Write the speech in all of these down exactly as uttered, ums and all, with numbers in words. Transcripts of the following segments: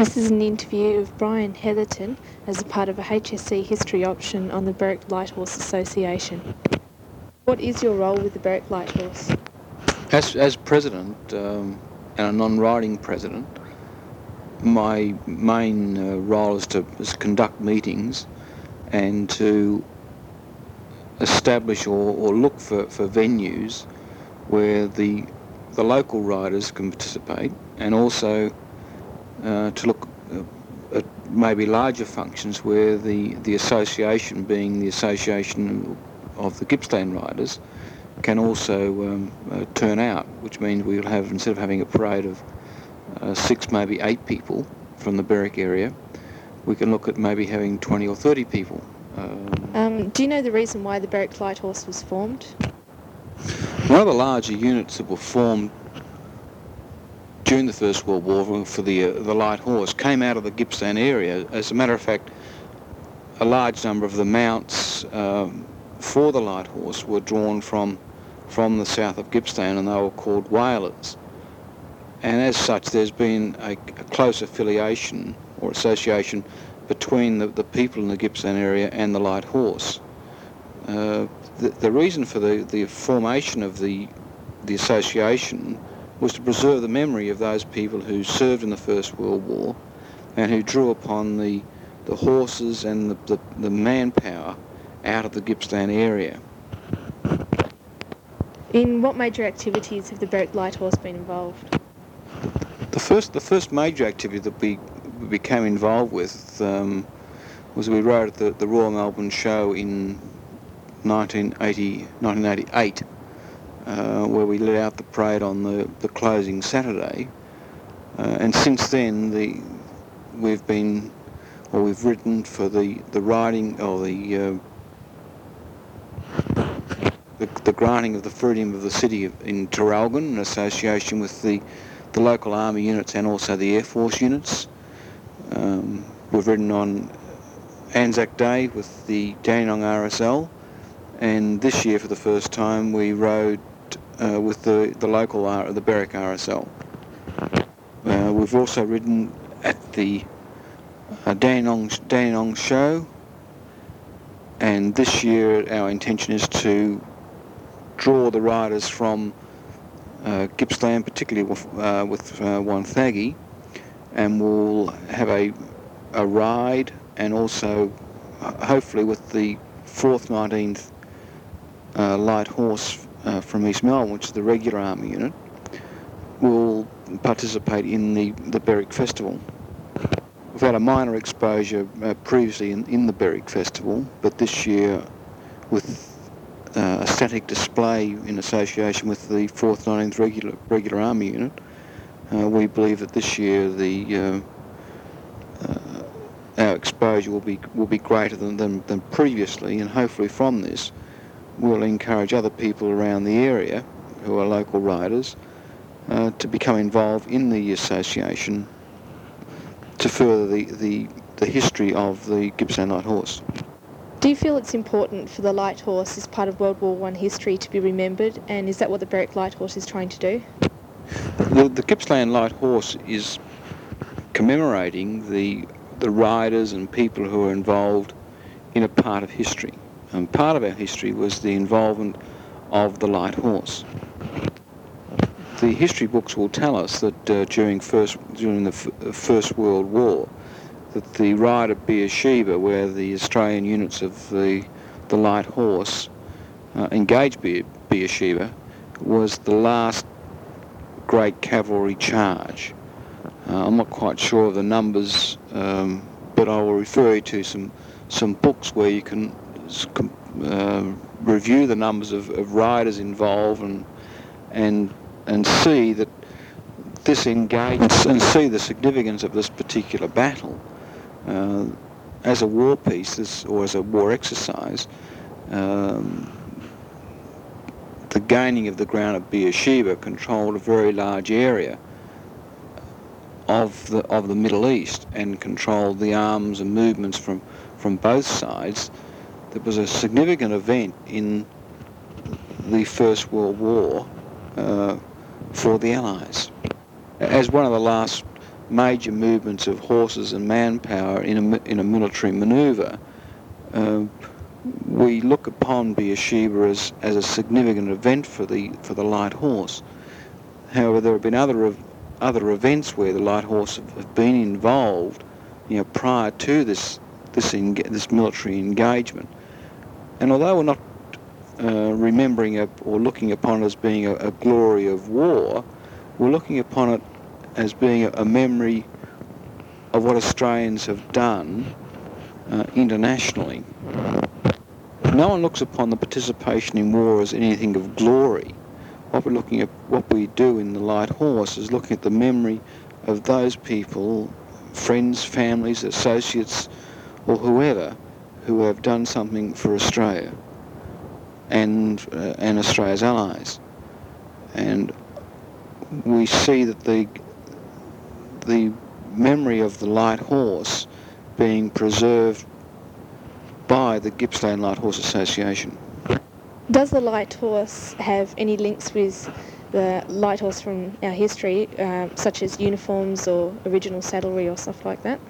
This is an interview of Brian Heatherton as a part of a H S C history option on the Berwick Light Horse Association. What is your role with the Berwick Light Horse? As, as president um, and a non-riding president, my main uh, role is to, is to conduct meetings and to establish or, or look for, for venues where the the local riders can participate, and also uh, to look uh, at maybe larger functions where the, the association, being the Association of the Gippsland Riders, can also um, uh, turn out, which means we'll have, instead of having a parade of uh, six, maybe eight people from the Berwick area, we can look at maybe having twenty or thirty people. Um, Um, do you know the reason why the Berwick Light Horse was formed? One of the larger units that were formed during the First World War for the uh, the Light Horse came out of the Gippsland area. As a matter of fact, a large number of the mounts um, for the Light Horse were drawn from from the south of Gippsland, and they were called Whalers. And as such, there's been a, a close affiliation or association between the, the people in the Gippsland area and the Light Horse. Uh, the, the reason for the, the formation of the the association was to preserve the memory of those people who served in the First World War and who drew upon the the horses and the, the, the manpower out of the Gippsland area. In what major activities have the Berwick Light Horse been involved? The first the first major activity that we became involved with um, was we rode at the, the Royal Melbourne Show in nineteen eighty, nineteen eighty-eight, uh, where we let out the parade on the, the closing Saturday. Uh, and since then, the we've been, or we've ridden for the, the riding, or the, uh, the the granting of the freedom of the city of, in Traralgon, in association with the, the local army units and also the Air Force units. Um, we've ridden on Anzac Day with the Dandenong R S L, and this year for the first time we rode uh, with the, the local R, the Berwick R S L. Uh, we've also ridden at the uh, Dandenong, Dandenong Show, and this year our intention is to draw the riders from uh, Gippsland, particularly with, uh, with uh, Wonthaggi, and we'll have a, a ride, and also uh, hopefully with the fourth nineteenth uh, Light Horse uh, from East Melbourne, which is the regular army unit, will participate in the, the Berwick Festival. We've had a minor exposure uh, previously in, in the Berwick Festival, but this year with uh, a static display in association with the fourth nineteenth regular, regular army unit, Uh, we believe that this year the uh, uh, our exposure will be will be greater than, than than previously, and hopefully from this we'll encourage other people around the area who are local riders uh, to become involved in the association to further the, the, the history of the Gippsland Light Horse. Do you feel it's important for the Light Horse as part of World War One history to be remembered, and is that what the Berwick Light Horse is trying to do? The, the Gippsland Light Horse is commemorating the the riders and people who are involved in a part of history. And part of our history was the involvement of the Light Horse. The history books will tell us that uh, during first during the f- First World War, that the ride at Beersheba, where the Australian units of the the Light Horse uh, engaged Be- Beersheba, was the last great cavalry charge. Uh, I'm not quite sure of the numbers, um, but I will refer you to some some books where you can uh, review the numbers of, of riders involved and and and see that this engagement and see the significance of this particular battle uh, as a war piece, this, or as a war exercise. Um, the gaining of the ground at Beersheba controlled a very large area of the of the Middle East and controlled the arms and movements from, from both sides. There was a significant event in the First World War uh, for the Allies. As one of the last major movements of horses and manpower in a, in a military manoeuvre, uh, we look upon Beersheba as, as a significant event for the for the light horse. However, there have been other other events where the light horse have, have been involved, you know, prior to this this en- this military engagement. And although we're not uh, remembering it or looking upon it as being a, a glory of war, we're looking upon it as being a, a memory of what Australians have done uh, internationally. No one looks upon the participation in war as anything of glory. What we're looking at, what we do in the light horse, is looking at the memory of those people, friends, families, associates, or whoever, who have done something for Australia and uh, and Australia's allies. And we see that the the memory of the light horse being preserved by the Gippsland Light Horse Association. Does the light horse have any links with the light horse from our history, uh, such as uniforms or original saddlery or stuff like that?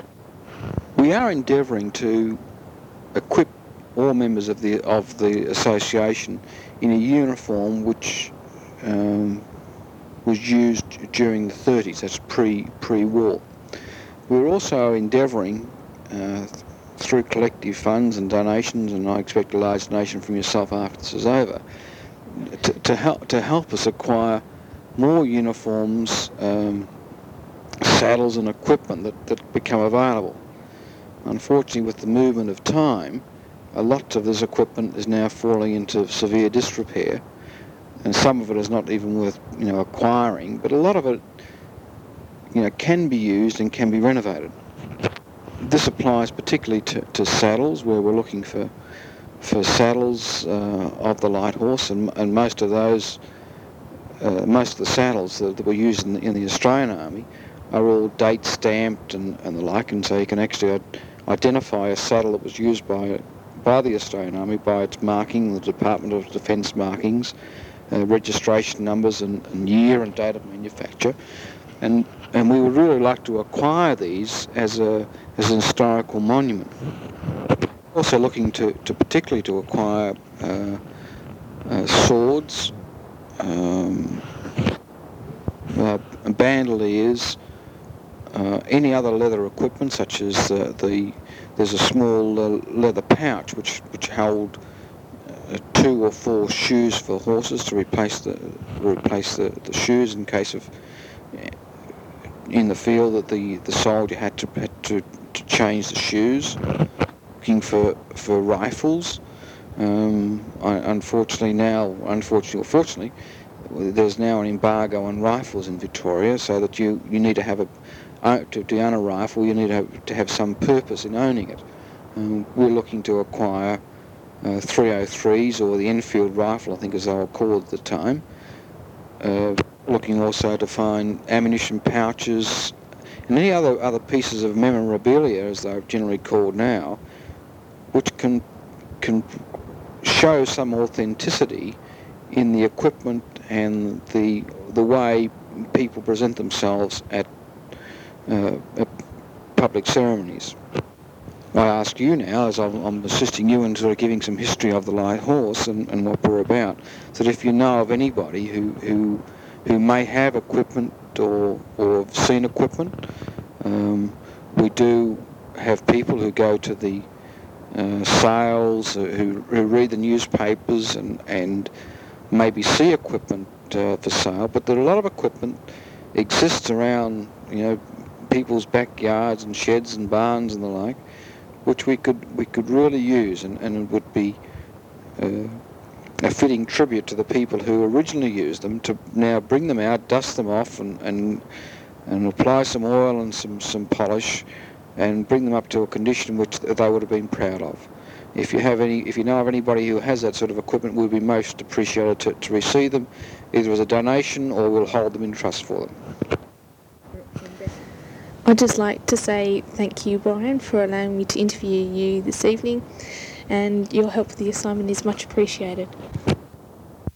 We are endeavouring to equip all members of the of the association in a uniform which um, was used during the thirties. That's pre pre-war. We're also endeavouring uh, through collective funds and donations, and I expect a large donation from yourself after this is over, to, to help to help us acquire more uniforms, um, saddles and equipment that, that become available. Unfortunately, with the movement of time, a lot of this equipment is now falling into severe disrepair, and some of it is not even worth, you know, acquiring, but a lot of it, you know, can be used and can be renovated. This applies particularly to, to saddles, where we're looking for for saddles uh, of the light horse, and, and most of those, uh, most of the saddles that, that were used in the, in the Australian Army are all date stamped and, and the like, and so you can actually identify a saddle that was used by by the Australian Army by its marking, the Department of Defence markings, uh, registration numbers and, and year and date of manufacture, and and we would really like to acquire these as a as an historical monument. Also looking to, to particularly to acquire uh, uh, swords, um, uh, bandoliers, uh, any other leather equipment, such as uh, the there's a small uh, leather pouch which which held uh, two or four shoes for horses to replace the replace the, the shoes in case of in the field that the, the soldier had to had to, to change the shoes. Looking for for rifles. Um, I, unfortunately now, unfortunately or fortunately, there's now an embargo on rifles in Victoria, so that you, you need to have a to, to own a rifle, you need to have, to have some purpose in owning it. Um, we're looking to acquire uh, three oh threes, or the Enfield rifle, I think as they were called at the time. Uh, looking also to find ammunition pouches and any other other pieces of memorabilia, as they're generally called now, which can can show some authenticity in the equipment and the the way people present themselves at, uh, at public ceremonies. I ask you now, as I'm, I'm assisting you in sort of giving some history of the light horse and, and what we're about, that if you know of anybody who who, who may have equipment or or have seen equipment, um, we do have people who go to the uh, sales, uh, who, who read the newspapers and and maybe see equipment uh, for sale, but there are a lot of equipment exists around, you know, people's backyards and sheds and barns and the like, which we could we could really use, and, and it would be uh, a fitting tribute to the people who originally used them, to now bring them out, dust them off, and and, and apply some oil and some, some polish, and bring them up to a condition which they would have been proud of. If you have any, if you know of anybody who has that sort of equipment, we'd be most appreciated to, to receive them, either as a donation or we'll hold them in trust for them. I'd just like to say thank you, Brian, for allowing me to interview you this evening, and your help with the assignment is much appreciated.